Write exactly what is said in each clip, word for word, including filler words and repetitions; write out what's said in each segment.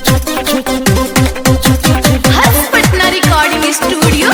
Patna recording studio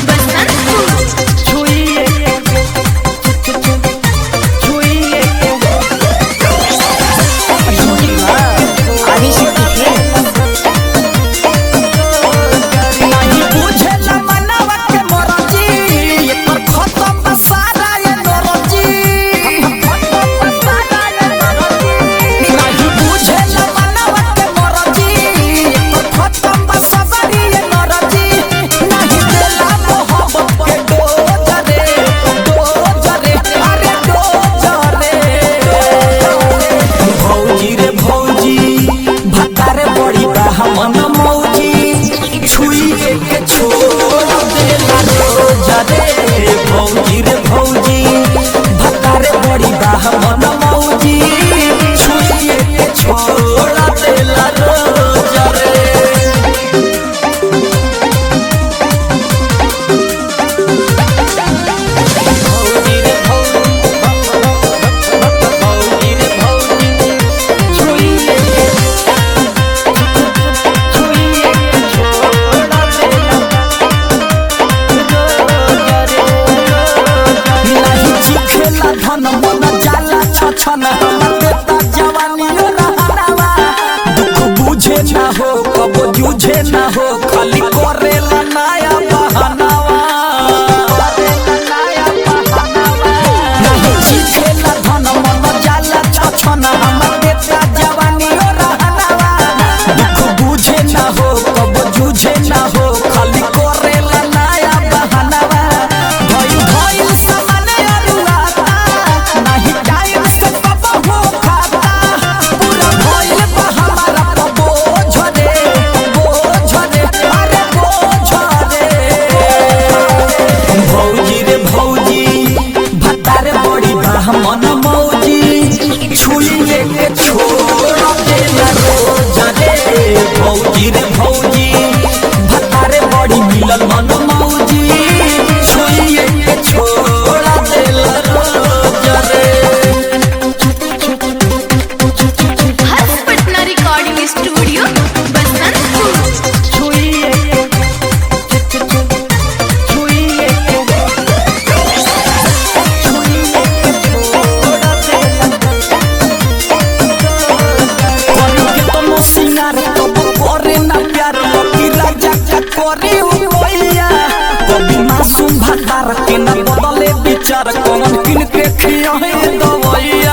बुझे ना हो कब जूझे ना हो खाली करेला नया बहानावा नहीं जीतेला धन मन जाला छछना हमर देता जवानी ओ रहनावा दुख बुझे ना हो कब जूझे ना हो खाली करेला नया बहानावा भई भई सामने अरुआता नहीं टाइम से कब हो खाता पूरा भइल बा हमारा मन मौजी छुइए के छोड़ देला रोज रे भौजी रे भौजी भतारे बड़ी मिलल मन मौजी छुइए के छोड़ देला रोज रे। पटना रिकॉर्डिंग स्टूडियो के न बदले विचार कौन किन के खियाए दवैया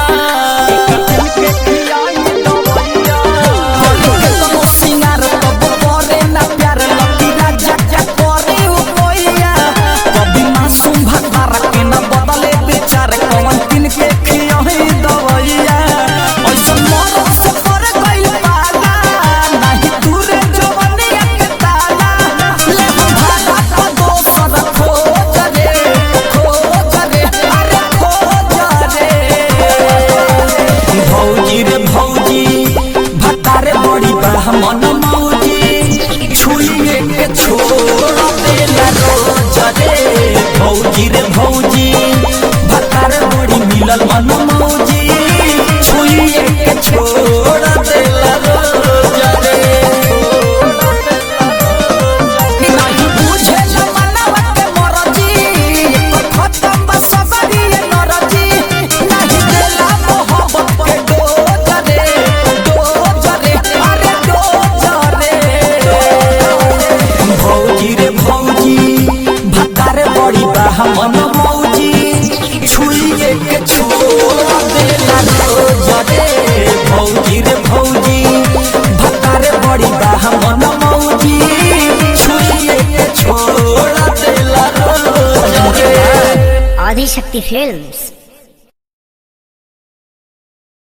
सिंगार तब करे न प्यार लकी राजा क्या करे ओ कोइया कभी मासूम भतार के न बदले विचार कौन किन के खियाए दवैया ऐसा मोर से पर गइल पाला नहीं दूरे जवनिया के ताला ले भागा का दोसर खो मन मौजी छुइए के छोड़ देला रोज रे भौजी रे भौजी भतार बड़ी मिलल मन मौजी छुइए के छोड़ देला रोज रे। नहीं बुझे मनवा के मरजी खत्म बा सबरी नरजी नहीं देला मोहब्बत के डोज रे डोज रे अरे भौजी रे भौजी भतारे बड़ी बा मन मौजी छुइए के छोड़ देला रोज रे भौजी रे भौजी भतारे बड़ी बा मन मौजी छुइए के छोड़ देला रोज रे। आदिशक्ति फिल्म्स।